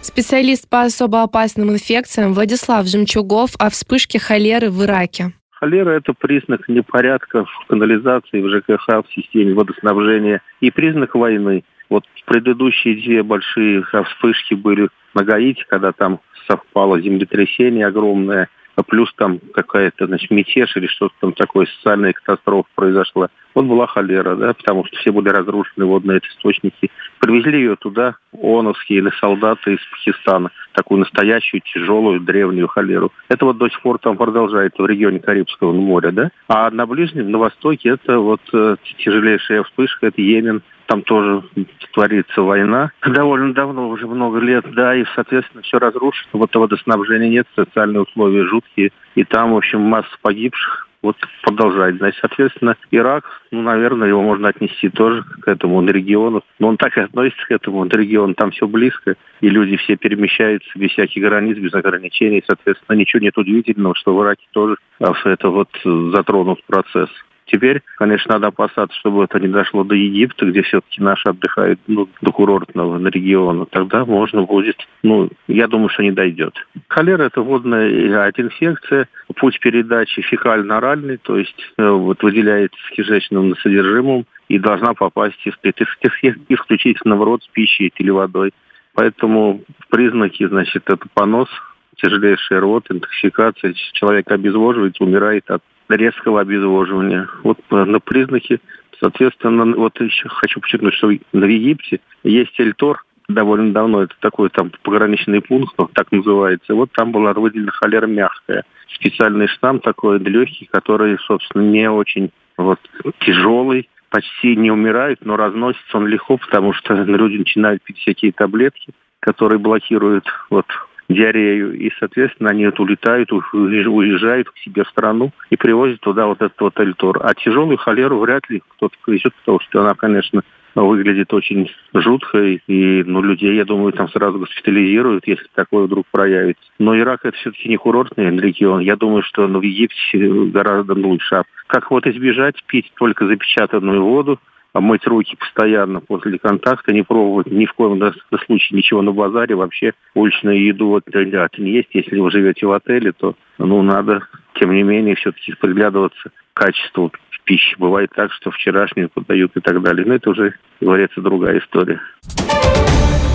Специалист по особо опасным инфекциям Владислав Жемчугов о вспышке холеры в Ираке. Холера – это признак непорядка в канализации, в ЖКХ, в системе водоснабжения и признак войны. Вот предыдущие две большие вспышки были на Гаити, когда там совпало землетрясение огромное, а плюс там какая-то, мятеж или что-то там такое, социальная катастрофа произошла. Вот была холера, да, потому что все были разрушены водные источники. Привезли ее туда ООНовские солдаты из Пакистана, такую настоящую, тяжелую, древнюю холеру. Это вот до сих пор там продолжается в регионе Карибского моря, да. А на Ближнем, на Востоке, это вот тяжелейшая вспышка, это Йемен. Там тоже творится война. Довольно давно, уже много лет, да, и, соответственно, все разрушено. Вот водоснабжения нет, социальные условия жуткие. И там, в общем, масса погибших. Вот продолжает. Значит, соответственно, Ирак, наверное, его можно отнести тоже к этому региону. Но он так и относится к этому региону. Там все близко, и люди все перемещаются без всяких границ, без ограничений. Соответственно, ничего нет удивительного, что в Ираке тоже это вот затронут процесс. Теперь, конечно, надо опасаться, чтобы это не дошло до Египта, где все-таки наши отдыхают до курортного региона. Тогда можно будет, я думаю, что не дойдет. Холера – это водная инфекция, путь передачи фекально-оральный, то есть выделяется с кишечным содержимым и должна попасть исключительно в рот с пищей или водой. Поэтому признаки, это понос, тяжелейший рвота, интоксикация, человек обезвоживается, умирает от резкого обезвоживания. Вот на признаки, соответственно, вот еще хочу подчеркнуть, что в Египте есть Эль-Тор, довольно давно, это такой там пограничный пункт, так называется. Вот там была выделена холера мягкая. Специальный штамм такой легкий, который, собственно, не очень тяжелый, почти не умирает, но разносится он легко, потому что люди начинают пить всякие таблетки, которые блокируют диарею, и, соответственно, они улетают, уезжают к себе в страну и привозят туда этот Эль-Тор. А тяжелую холеру вряд ли кто-то привезет, потому что она, конечно, выглядит очень жутко, и людей, я думаю, там сразу госпитализируют, если такое вдруг проявится. Но Ирак – это все-таки не курортный регион. Я думаю, что в Египте гораздо лучше. А как избежать? Пить только запечатанную воду, мыть руки постоянно после контакта, не пробовать ни в коем случае ничего на базаре, вообще уличную еду не есть. Если вы живете в отеле, то надо, тем не менее, все-таки приглядываться к качеству пищи. Бывает так, что вчерашнюю подают и так далее. Но это уже, говорится, другая история.